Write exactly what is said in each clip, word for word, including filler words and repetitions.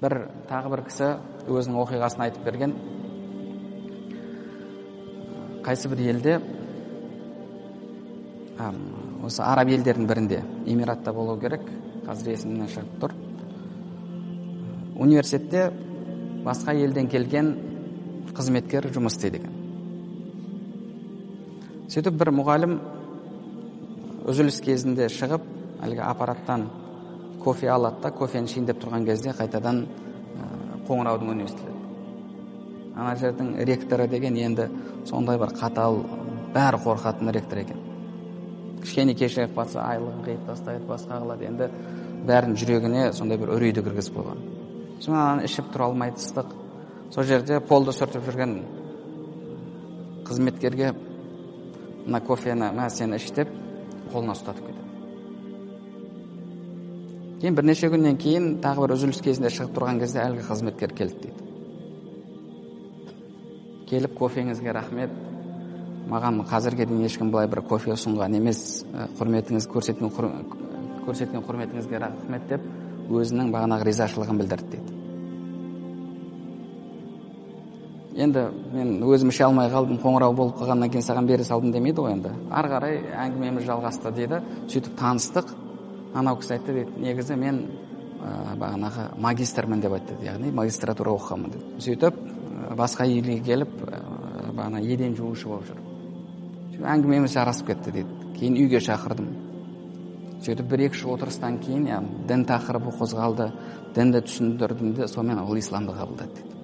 бір тағы бір кісі өзінің оқиғасын айтып берген. Қайсы бір елде, осы араб елдерінің бірінде, Эмиратта болу керек, қазір есімнен шығып тұр. Университетте басқа елден келген қызметкер жұмыс істейді екен. Сөйтіп бір мұғалім үзіліс кезінде шығып, әлгі аппараттан кофе алады да, кофені ішейін деп тұрған кезде қайтадан қоңыраудың үнін естіледі. Ана жердің ректоры деген енді сондай бір қатал, бәрі қорқатын ректор екен. Кішкене кешірек батса айлығын қиып тастайды, басқа қылады. Енді бәрін жүрегіне сондай бір үрейді кіргізіп қойған. Содан ішіп тұра алмайды, ыстық. Сол жерде полды сүртіп жүрген қызметкерге мына кофені, мә сені іш деп қолына ұстатып кетеді. Кейін бірнеше күннен кейін тағы бір үзіліс кезінде шығып тұрған кезде әлгі қызметкер келді дейді. Келіп, кофеңізге рахмет. Маған қазірге дейін ешкім былай бір кофе ұсынған емес, құрметіңіз көрсеткен көрсеткен құрметіңізге рахмет деп өзінің бағанағы ризашылығын білдірді дейді. Енді мен өзім іше алмай қалдым, қоңырау болып қалғаннан кейін саған бере салдым демейді ғой енді. Ары қарай әңгімеміз жалғасты дейді. Сөйтіп таныстық. Анау кісі айтты дейді, негізі мен бағанағы магистрмін деп айтты, яғни магистратура оқығанмын дейді. Сөйтіп басқа елге келіп, бағана еден жуушы болып жүр. Әңгімеміз жарасып кетті дейді. Кейін үйге шақырдым. Сөйтіп бір-екі жыл отырыстан кейін дін тақырыбы қозғалды, дінді түсіндірдім де, сонымен ол исламды қабылдады дейді.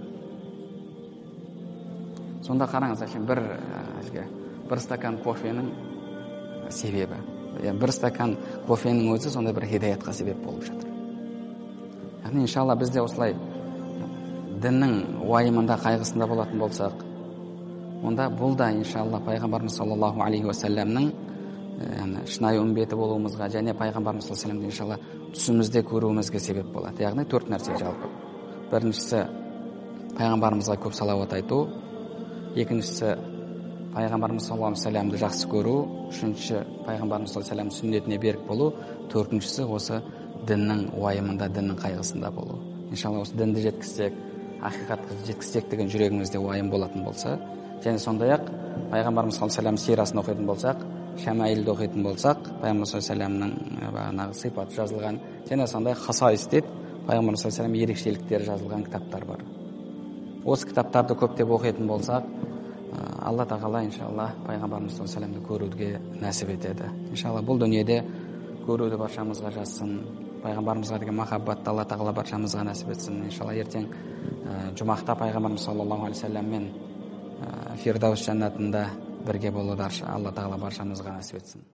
Сонда қараңыз, бір бір стакан кофенің себебі. Бір стакан кофенің өзі сондай бір хидаятқа себеп болып жатыр. Яғни иншалла біз де осылай діннің уайымында, қайғысында болатын болсақ, онда бұл да иншалла пайғамбарымыз саллаллаху алейхи уассаламның шынайы үмбеті болуымызға және пайғамбарымыз саллаллаху алейхи уассаламды иншалла түсімізде көруімізге себеп болады. Яғни төрт нәрсе жалпы. Біріншісі пайғамбарымызға көп салауат айту, екіншісі пайғамбарымыз саллаллаху алейхи уассаламды жақсы көру, үшіншісі пайғамбарымыз саллаллаху алейхи уассаламның сүннетіне берік болу, төртіншісі осы діннің уайымында, діннің қайғысында болу. Иншалла осы дінді жеткізсек, ақиқатқа жеткізсек деген жүрегімізде уайым болатын болса, және сондай-ақ пайғамбарымыз саллаллаху алейхи уассаламның сирасын оқитын болсақ, шамаилді оқитын болсақ, пайғамбарымыз саллаллаху алейхи уассаламның бағанағы сипаты жазылған, және сондай хасаис дейді, пайғамбарымыз саллаллаху алейхи уассаламның ерекшеліктері жазылған кітаптар бар. Осы кітаптарды көптеп оқитын болсақ, Алла тағала иншалла пайғамбарымыз саллаллаху алейхи уассаламды көруге нәсіп етеді. Иншалла бұл дүниеде көруді баршамызға жазсын, пайғамбарымызға деген махаббатты Алла тағала баршамызға нәсіп етсін. Иншалла ертең жұмақта пайғамбарымыз саллаллаху алейхи уассаламмен Фирдаус жәннатында бірге болуды Алла тағала баршамызға нәсіп етсін.